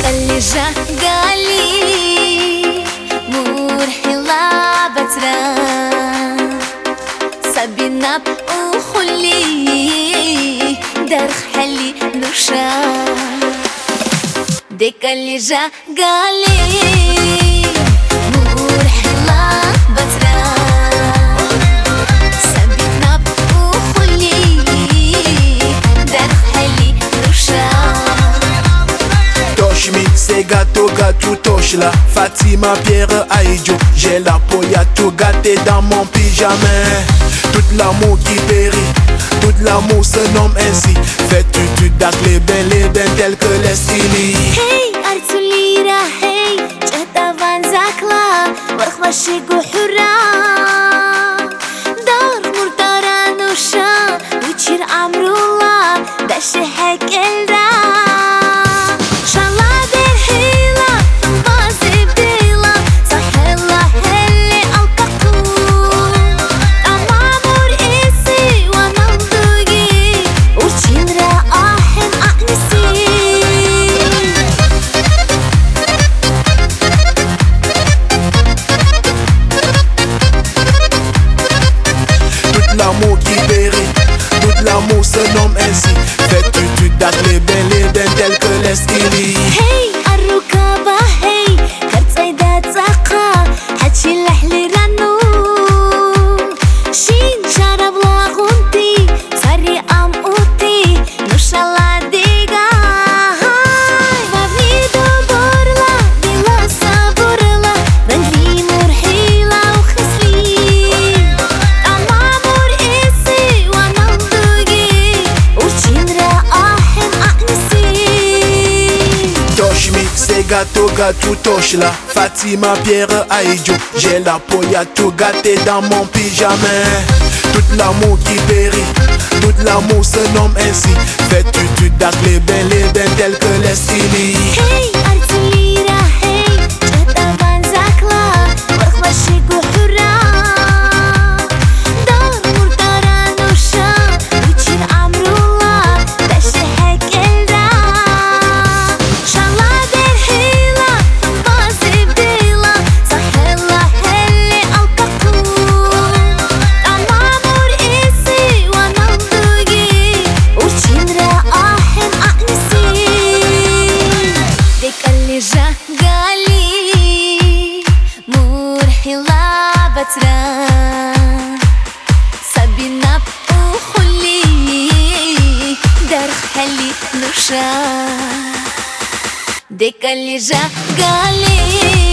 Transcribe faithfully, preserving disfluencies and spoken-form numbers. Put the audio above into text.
اللي جا قالي مرحلة بترا سبينا وخلي درخ حلي نوشا ديك اللي جا قالي مرحلة بترا سبينا وخلي درخ حلي نوشا C'est gâteau, gâteau, touche là. Fatima, Pierre, Aïdjo. J'ai la poille à tout gâté dans mon pyjama. Tout l'amour qui périt, tout l'amour se nomme ainsi. Fais-tu, tu dac les bains, les bains tels que les skilly. Hey, Artulira, hey, Jetta Van Zakla, Warkhwashi Guhura. Dar Murtara Nusha, Wichir Amrullah, Dashi Hek Elda. L'amour qui périt, tout l'amour se nomme ainsi. Fais-tu, tu dac les bains, les bains tels que les skilly. Hey, الركابة hey, كرت سيدة تساقا حتشي اللحلي رنو شين شرب لاغونتي صاري أم أوتي نوشا لا ديغا فافني دبورلا ديلا صبورلا بنلي مرحيلة وخسلي C'est gâteau, gâteau, touche là. Fatima, Pierre, Aïdjo. J'ai la poille à tout gâté dans mon pyjama. Tout l'amour qui périt, tout l'amour se nomme ainsi. Fais-tu, tu dac les bains, les bains tels que les skilly. Hey, Artulira, hey, Jetta Van Zakla, Warkhwashi Guhura. Dar Murtara Nusha, Wichir Amrullah, Dashi Hek Elda. بترا سبينا وخلي درخ حلي نوشا ديك اللي جا قالي